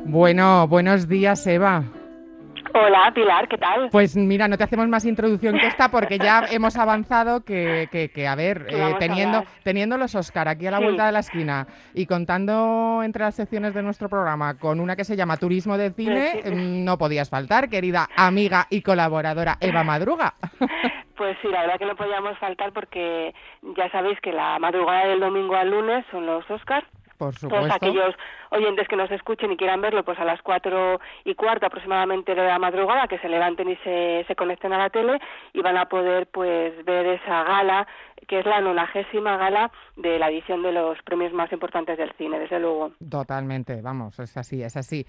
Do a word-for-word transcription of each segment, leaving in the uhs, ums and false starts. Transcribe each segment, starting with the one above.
Bueno, buenos días, Eva. Hola, Pilar, ¿qué tal? Pues mira, no te hacemos más introducción que esta porque ya hemos avanzado que, que, que a ver, eh, teniendo, teniendo los Oscar aquí a la Sí. vuelta de la esquina y contando entre las secciones de nuestro programa con una que se llama Turismo de Cine, Sí. no podías faltar, querida amiga y colaboradora Eva Madruga. Pues sí, la verdad que no podíamos faltar porque ya sabéis que la madrugada del domingo al lunes son los Oscars. Por supuesto. Todos aquellos oyentes que nos escuchen y quieran verlo, pues a las cuatro y cuarto aproximadamente de la madrugada, que se levanten y se, se conecten a la tele y van a poder pues ver esa gala, que es la nonagésima gala de la edición de los premios más importantes del cine, desde luego. Totalmente, vamos, es así, es así.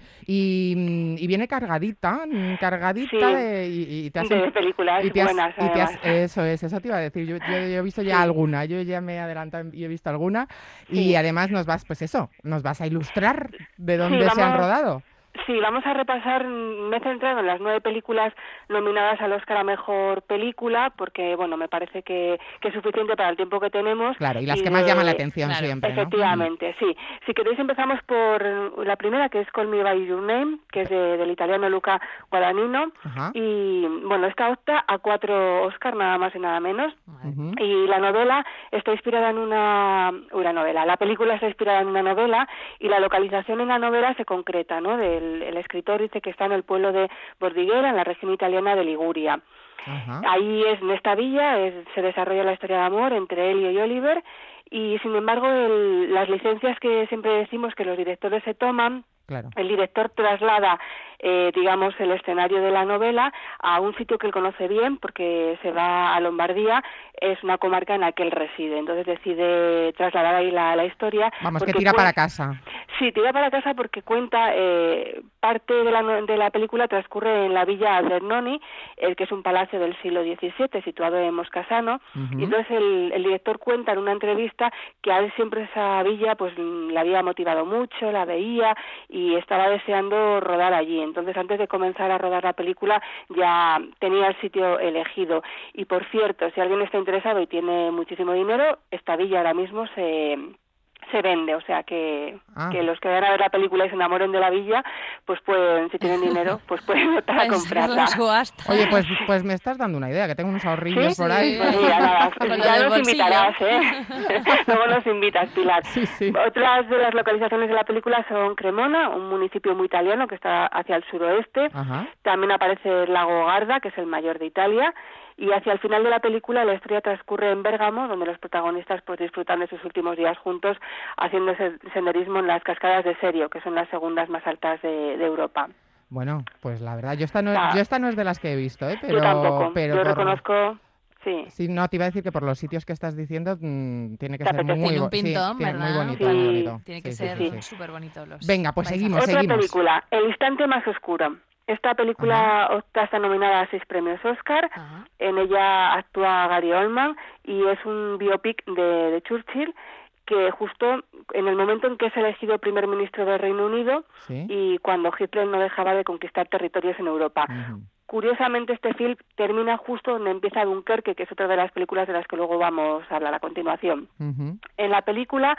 Y, y viene cargadita, cargadita Sí, de, y, y te has, de películas y te has, buenas, y te has, además. eso es, eso te iba a decir. Yo, yo, yo he visto ya Sí. alguna, yo ya me he adelantado y he visto alguna. Sí. Y además nos vas, pues eso, nos vas a ilustrar de dónde Sí, vamos, se han rodado. Sí, vamos a repasar, me he centrado en las nueve películas nominadas al Oscar a Mejor Película, porque, bueno, me parece que, que es suficiente para el tiempo que tenemos. Claro, y las y que de... más llaman la atención claro, siempre, ¿no? Efectivamente, sí. Si queréis empezamos por la primera, que es Call Me By Your Name, que es de, del italiano Luca Guadagnino. Ajá. Y, bueno, esta opta a cuatro Oscar, nada más y nada menos. Uh-huh. Y la novela está inspirada en una... una novela. La película está inspirada en una novela y la localización en la novela se concreta, ¿no? Del El, el escritor dice que está en el pueblo de Bordighera, en la región italiana de Liguria. Ajá. Ahí es, en esta villa, es, se desarrolla la historia de amor entre Elio y Oliver, y sin embargo el, las licencias que siempre decimos que los directores se toman, claro. El director traslada, eh, digamos, el escenario de la novela a un sitio que él conoce bien, porque se va a Lombardía, es una comarca en la que él reside, entonces decide trasladar ahí la, la historia. Vamos, que tira para casa. Sí, tira para casa porque cuenta, eh, parte de la, de la película transcurre en la villa Albernoni, el que es un palacio del siglo diecisiete situado en Moscasano, uh-huh. Y entonces el, el director cuenta en una entrevista que a él siempre esa villa pues le había motivado mucho, la veía y estaba deseando rodar allí. Entonces, antes de comenzar a rodar la película ya tenía el sitio elegido. Y por cierto, si alguien está interesado y tiene muchísimo dinero, esta villa ahora mismo se... se vende, o sea que, ah. que los que vayan a ver la película y se enamoren de la villa, pues pueden, si tienen dinero, pues pueden optar a comprarla. Oye, pues pues me estás dando una idea, que tengo unos ahorrillos ¿Sí? por ahí. Pues mira, nada, ya nos invitarás, ¿eh? Luego nos invitas, Pilar. Sí, sí. Otras de las localizaciones de la película son Cremona, un municipio muy italiano que está hacia el suroeste. Ajá. También aparece el lago Garda, que es el mayor de Italia. Y hacia el final de la película la historia transcurre en Bérgamo, donde los protagonistas pues disfrutan de sus últimos días juntos haciendo senderismo en las cascadas de Serio, que son las segundas más altas de, de Europa. Bueno, pues la verdad, yo esta no, ah, yo esta no es de las que he visto, ¿eh? Pero, yo tampoco, pero yo por... reconozco... Sí. sí, no, te iba a decir que por los sitios que estás diciendo mmm, tiene que Te ser muy, tiene un pintón, sí, ¿verdad? muy bonito, sí. muy bonito. Tiene que sí, ser sí, sí. súper bonito los... Venga, pues paisajes. seguimos, Otra seguimos. película, El instante más oscuro. Esta película Ajá. está nominada a seis premios Oscar. Ajá. En ella actúa Gary Oldman y es un biopic de, de Churchill, que justo en el momento en que es elegido primer ministro del Reino Unido, ¿sí? Y cuando Hitler no dejaba de conquistar territorios en Europa. Uh-huh. Curiosamente, este film termina justo donde empieza Dunkerque, que es otra de las películas de las que luego vamos a hablar a continuación. Uh-huh. En la película,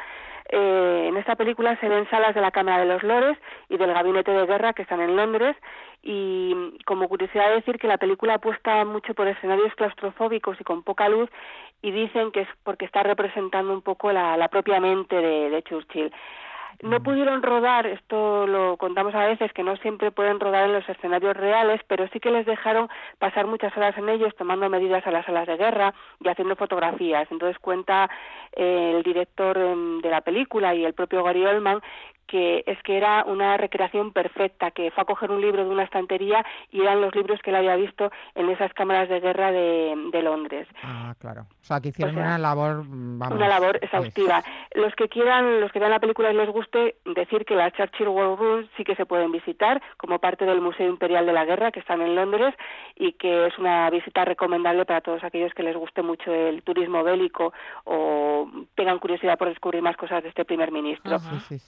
eh, en esta película se ven salas de la Cámara de los Lores y del Gabinete de Guerra que están en Londres, y como curiosidad decir que la película apuesta mucho por escenarios claustrofóbicos y con poca luz, y dicen que es porque está representando un poco la, la propia mente de, de Churchill. No pudieron rodar, esto lo contamos a veces, que no siempre pueden rodar en los escenarios reales, pero sí que les dejaron pasar muchas horas en ellos tomando medidas a las salas de guerra y haciendo fotografías. Entonces cuenta eh, el director eh, de la película y el propio Gary Oldman que es que era una recreación perfecta, que fue a coger un libro de una estantería y eran los libros que él había visto en esas cámaras de guerra de, de Londres. Ah, claro. O sea, que hicieron o sea, una labor, vamos... Una labor exhaustiva. Es... Los que quieran, los que vean la película y les guste, decir que las Churchill War Rooms sí que se pueden visitar como parte del Museo Imperial de la Guerra, que están en Londres, y que es una visita recomendable para todos aquellos que les guste mucho el turismo bélico o tengan curiosidad por descubrir más cosas de este primer ministro. Sí, sí, sí.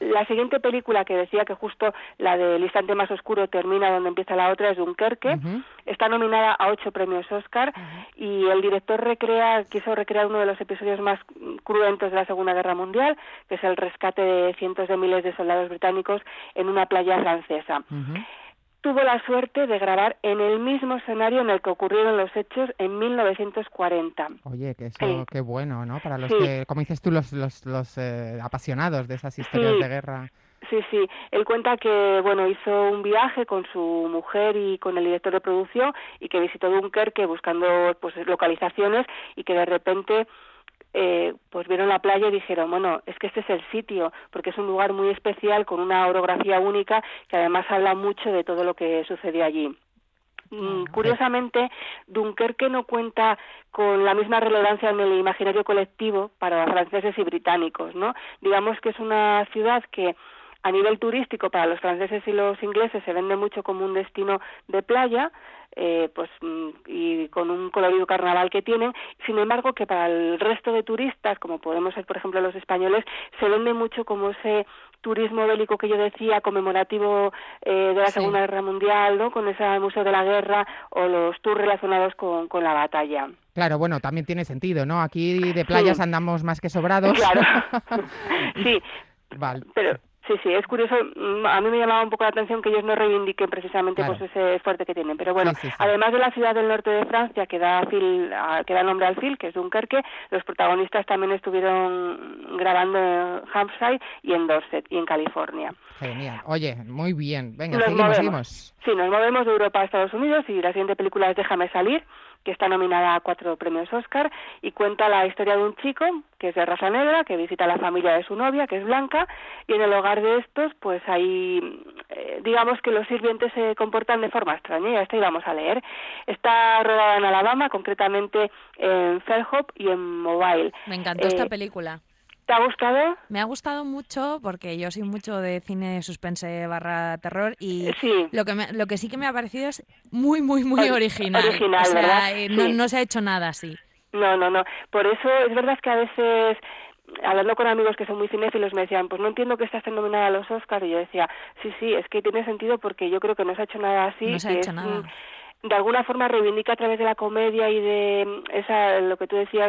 la siguiente película que decía que justo la del instante más oscuro termina donde empieza la otra es Dunkerque. Uh-huh. Está nominada a ocho premios Oscar uh-huh. y el director recrea, quiso recrear uno de los episodios más cruentos de la Segunda Guerra Mundial, que es el rescate de cientos de miles de soldados británicos en una playa francesa. Uh-huh. Tuvo la suerte de grabar en el mismo escenario en el que ocurrieron los hechos en mil novecientos cuarenta. Oye, que eso, sí. Qué bueno, ¿no? Para los sí. que, como dices tú, los, los, los eh, apasionados de esas historias sí. de guerra. Sí, sí. Él cuenta que, bueno, hizo un viaje con su mujer y con el director de producción y que visitó Dunkerque buscando, pues, localizaciones y que de repente... Eh, pues vieron la playa y dijeron, bueno, es que este es el sitio, porque es un lugar muy especial, con una orografía única, que además habla mucho de todo lo que sucedió allí. Mm, curiosamente, Dunkerque no cuenta con la misma relevancia en el imaginario colectivo para franceses y británicos, ¿no? Digamos que es una ciudad que a nivel turístico para los franceses y los ingleses se vende mucho como un destino de playa, eh, pues y con un colorido carnaval que tienen. Sin embargo, que para el resto de turistas, como podemos ser por ejemplo los españoles, se vende mucho como ese turismo bélico que yo decía, conmemorativo eh, de la sí. Segunda Guerra Mundial, ¿no? Con ese Museo de la Guerra o los tours relacionados con, con la batalla. Claro, bueno, también tiene sentido, ¿no? Aquí de playas sí. andamos más que sobrados. Claro, sí, vale. pero... Sí, sí, es curioso, a mí me llamaba un poco la atención que ellos no reivindiquen precisamente claro. pues ese esfuerzo que tienen, pero bueno, sí, sí, sí. además de la ciudad del norte de Francia que da, fil, que da nombre al film, que es Dunkerque, los protagonistas también estuvieron grabando en Hampshire y en Dorset y en California. Genial, oye, muy bien, venga, nos seguimos, movemos. seguimos. Sí, nos movemos de Europa a Estados Unidos y la siguiente película es Déjame salir, que está nominada a cuatro premios Oscar y cuenta la historia de un chico que es de raza negra, que visita a la familia de su novia, que es blanca, y en el hogar de estos, pues ahí, eh, digamos que los sirvientes se comportan de forma extraña, y a esta íbamos a leer. Está rodada en Alabama, concretamente en Fairhope y en Mobile. Me encantó eh, esta película. ¿Te ha gustado? Me ha gustado mucho porque yo soy mucho de cine suspense barra terror y sí. lo que me, lo que sí que me ha parecido es muy, muy, muy original. Original, o sea, ¿verdad? No, sí. no se ha hecho nada así. No, no, no. Por eso es verdad que a veces, hablando con amigos que son muy cinéfilos, me decían, pues no entiendo que estás nominada a los Oscars. Y yo decía, sí, sí, es que tiene sentido porque yo creo que no se ha hecho nada así. No se ha hecho es, nada. De alguna forma reivindica a través de la comedia y de esa, lo que tú decías,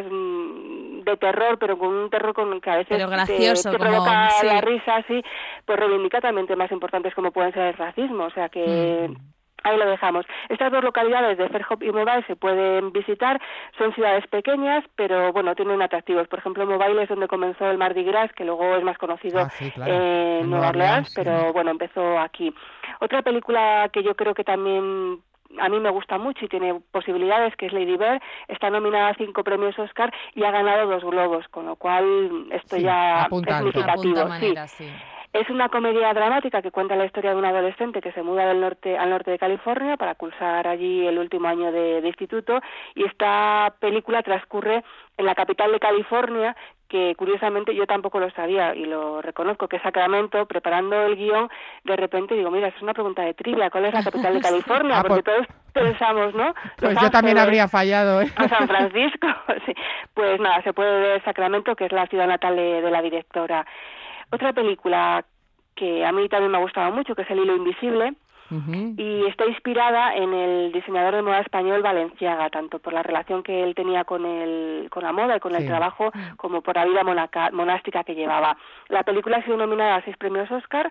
de terror, pero con un terror con que a veces pero gracioso, te, te como, provoca sí. la risa, así, pues reivindica también temas importantes como pueden ser el racismo, o sea que... Mm. Ahí lo dejamos. Estas dos localidades de Fairhope y Mobile se pueden visitar, son ciudades pequeñas, pero bueno, tienen atractivos. Por ejemplo, Mobile es donde comenzó el Mardi Gras, que luego es más conocido ah, sí, claro. en, en Nueva Orleans, sí. pero bueno, empezó aquí. Otra película que yo creo que también a mí me gusta mucho y tiene posibilidades, que es Lady Bird, está nominada a cinco premios Oscar y ha ganado dos Globos, con lo cual esto sí, ya apunta, es significativo. Apunta manera, sí. sí. Es una comedia dramática que cuenta la historia de un adolescente que se muda del norte al norte de California para cursar allí el último año de, de instituto, y esta película transcurre en la capital de California, que curiosamente yo tampoco lo sabía y lo reconozco, que es Sacramento. Preparando el guión, de repente digo, mira, es una pregunta de trivia, ¿cuál es la capital de California? ah, Porque pues, todos pensamos, ¿no? Pues Los yo también habría fallado, ¿eh? A San Francisco, sí. Pues nada, se puede ver Sacramento, que es la ciudad natal de, de la directora. Otra película que a mí también me ha gustado mucho, que es El hilo invisible, uh-huh. y está inspirada en el diseñador de moda español Balenciaga, tanto por la relación que él tenía con el con la moda y con sí. el trabajo, como por la vida monaca, monástica que llevaba. La película ha sido nominada a seis premios Oscar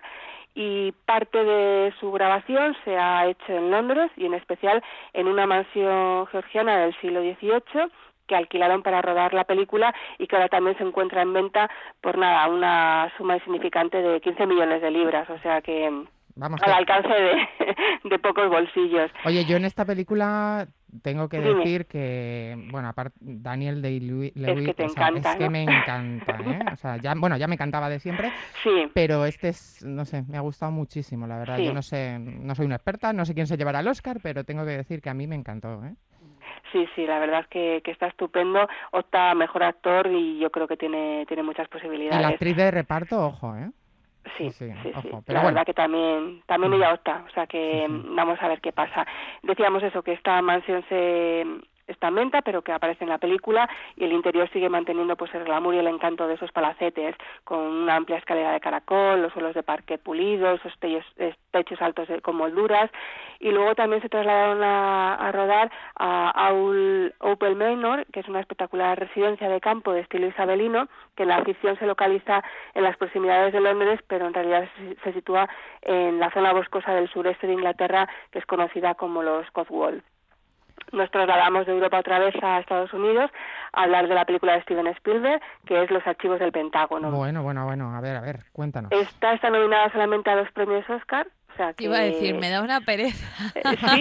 y parte de su grabación se ha hecho en Londres y en especial en una mansión georgiana del siglo dieciocho, que alquilaron para rodar la película y que ahora también se encuentra en venta por nada, una suma insignificante de quince millones de libras, o sea que Vamos al a... alcance de, de pocos bolsillos. Oye, yo en esta película tengo que Dime. decir que, bueno, aparte Daniel Day-Lewis, es que te o sea, encanta, es ¿no? que me encanta, ¿eh? O sea, ya, bueno, ya me encantaba de siempre, sí. pero este es, no sé, me ha gustado muchísimo, la verdad. Sí. Yo no sé, no soy una experta, no sé quién se llevará el Oscar, pero tengo que decir que a mí me encantó, ¿eh? Sí, sí, la verdad es que, que está estupendo, opta a mejor actor y yo creo que tiene tiene muchas posibilidades. Y la actriz de reparto, ojo, ¿eh? Sí, sí, sí, ojo, sí. Pero la bueno. verdad que también también ella opta, o sea que sí, sí. vamos a ver qué pasa. Decíamos eso, que esta mansión se estamenta, pero que aparece en la película, y el interior sigue manteniendo pues el glamour y el encanto de esos palacetes, con una amplia escalera de caracol, los suelos de parquet pulidos, esos techos, techos altos de, con molduras, y luego también se trasladaron a, a rodar a Aul Opel Manor, que es una espectacular residencia de campo de estilo isabelino, que en la ficción se localiza en las proximidades de Londres, pero en realidad se, se sitúa en la zona boscosa del sureste de Inglaterra, que es conocida como los Cotswolds. Nos trasladamos de Europa otra vez a Estados Unidos a hablar de la película de Steven Spielberg, que es Los archivos del Pentágono. Bueno, bueno, bueno, a ver, a ver, cuéntanos. Esta está nominada solamente a dos premios Oscar. O sea que... Iba a decir, me da una pereza. Sí.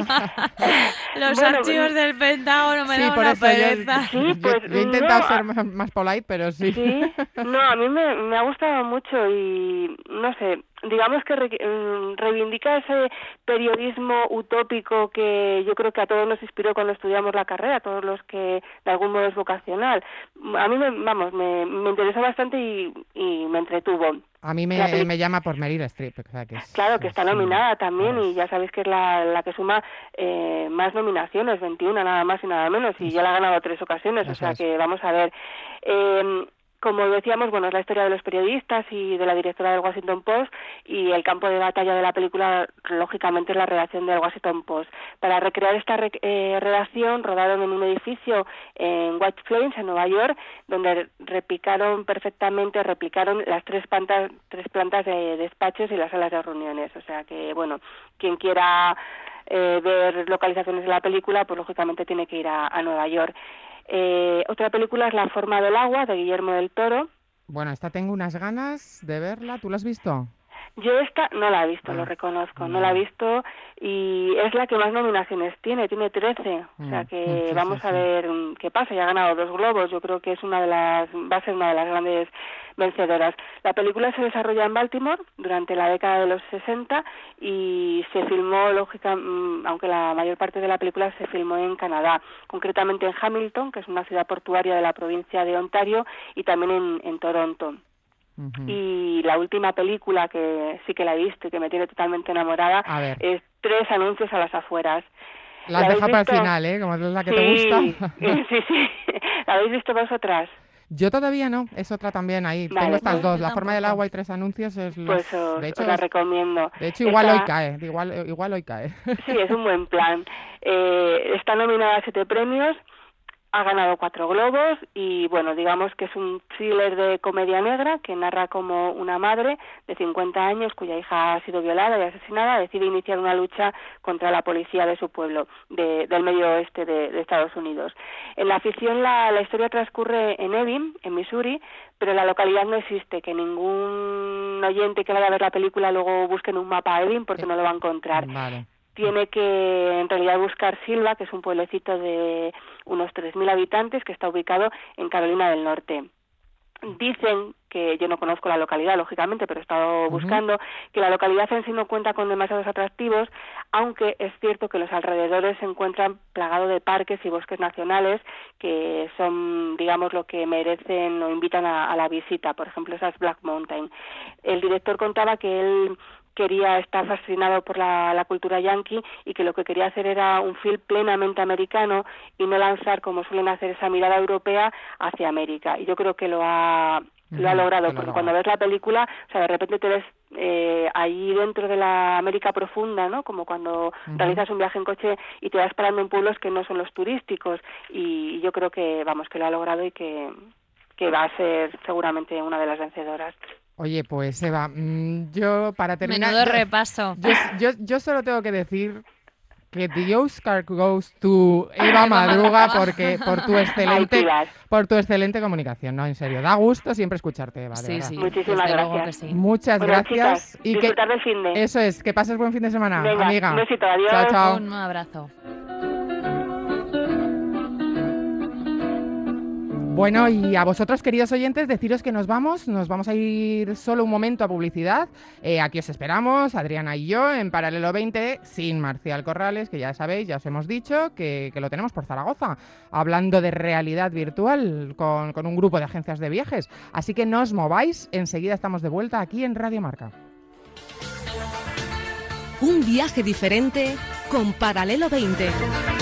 Los bueno, archivos del Pentágono me sí, da por una eso yo- pereza. Sí, pues, yo, yo he intentado no, ser más, más polite, pero sí. Sí, no, a mí me, me ha gustado mucho y, no sé, digamos que re, reivindica ese periodismo utópico que yo creo que a todos nos inspiró cuando estudiamos la carrera, a todos los que de algún modo es vocacional. A mí, me, vamos, me, me interesó bastante y, y me entretuvo. A mí me, peli- me llama por Meryl Streep. O sea, que es, Claro, que está es, nominada también es- y ya sabéis que es la, la que suma eh, más nominaciones, veintiuna nada más y nada menos, y ya la ha ganado tres ocasiones, o Eso sea es. que vamos a ver. Eh, como decíamos, bueno, es la historia de los periodistas y de la directora del Washington Post, y el campo de batalla de la película, lógicamente, es la redacción del Washington Post. Para recrear esta re eh, redacción, rodaron en un edificio en White Plains, en Nueva York, donde replicaron perfectamente, replicaron las tres plantas, tres plantas de despachos y las salas de reuniones. O sea que, bueno, quien quiera eh, ver localizaciones de la película, pues lógicamente tiene que ir a, a Nueva York. Eh, otra película es La forma del agua, de Guillermo del Toro. Bueno, esta tengo unas ganas de verla. ¿Tú la has visto? Yo esta no la he visto, Ah, lo reconozco, no vale. la he visto y es la que más nominaciones tiene, tiene trece, o sea Mm, que mm, sí, vamos sí, a sí. ver mm, qué pasa, ya ha ganado dos globos, yo creo que es una de las, va a ser una de las grandes vencedoras. La película se desarrolla en Baltimore durante la década de los sesenta y se filmó, lógica, mm, aunque la mayor parte de la película se filmó en Canadá, concretamente en Hamilton, que es una ciudad portuaria de la provincia de Ontario, y también en, en Toronto. Ujú. Y la última película que sí que la he visto y que me tiene totalmente enamorada A ver. es Tres anuncios a las afueras. La has ¿La habéis dejado para el visto? final, ¿eh? Como es la que sí, te gusta. sí, sí. ¿La habéis visto vosotras? Yo todavía no, es otra también ahí. Vale, Tengo estas pues dos, yo La forma del tampoco. agua y Tres anuncios. Es las- Pues os, de hecho, os la es- recomiendo. de hecho igual Está- hoy cae, igual, igual hoy cae. Sí, es un buen plan. Eh, está nominada a siete premios, ha ganado cuatro globos y, bueno, digamos que es un thriller de comedia negra que narra como una madre de cincuenta años cuya hija ha sido violada y asesinada decide iniciar una lucha contra la policía de su pueblo, de, del medio oeste de, de Estados Unidos. En la ficción la, la historia transcurre en Ebbing, en Missouri, pero la localidad no existe, que ningún oyente que vaya a ver la película luego busque en un mapa a Ebbing porque no lo va a encontrar. Vale. Tiene que en realidad buscar Silva, que es un pueblecito de unos tres mil habitantes que está ubicado en Carolina del Norte. Dicen, que yo no conozco la localidad, lógicamente, pero he estado buscando, que la localidad en sí no cuenta con demasiados atractivos, aunque es cierto que los alrededores se encuentran plagados de parques y bosques nacionales que son, digamos, lo que merecen o invitan a, a la visita. Por ejemplo, esas Black Mountain. El director contaba que él quería estar fascinado por la, la cultura yanqui y que lo que quería hacer era un film plenamente americano y no lanzar, como suelen hacer, esa mirada europea hacia América. Y yo creo que lo ha, lo ha Ujú, logrado, que lo porque ha cuando ves la película, o sea, de repente te ves eh, ahí dentro de la América profunda, ¿no? Como cuando Ujú. realizas un viaje en coche y te vas parando en pueblos que no son los turísticos. Y yo creo que, vamos, que lo ha logrado y que, que va a ser seguramente una de las vencedoras. Oye, pues Eva, mmm, yo para terminar... Menudo yo, repaso. Yo, yo, yo solo tengo que decir que the Oscar goes to Eva Madruga porque por tu excelente Ay, Pilar. por tu excelente comunicación, no, en serio, da gusto siempre escucharte, Eva, de Sí, verdad. sí. Muchísimas desde luego gracias. que sí. Muchas Bueno, gracias chicas, y que disfrutar del fin de. eso es, que pases buen fin de semana, Venga, amiga. un besito, adiós. Chao, chao. Un abrazo. Bueno, y a vosotros, queridos oyentes, deciros que nos vamos, nos vamos a ir solo un momento a publicidad. Eh, aquí os esperamos, Adriana y yo, en Paralelo veinte, sin Marcial Corrales, que ya sabéis, ya os hemos dicho, que, que lo tenemos por Zaragoza, hablando de realidad virtual con, con un grupo de agencias de viajes. Así que no os mováis, enseguida estamos de vuelta aquí en Radio Marca. Un viaje diferente con Paralelo veinte.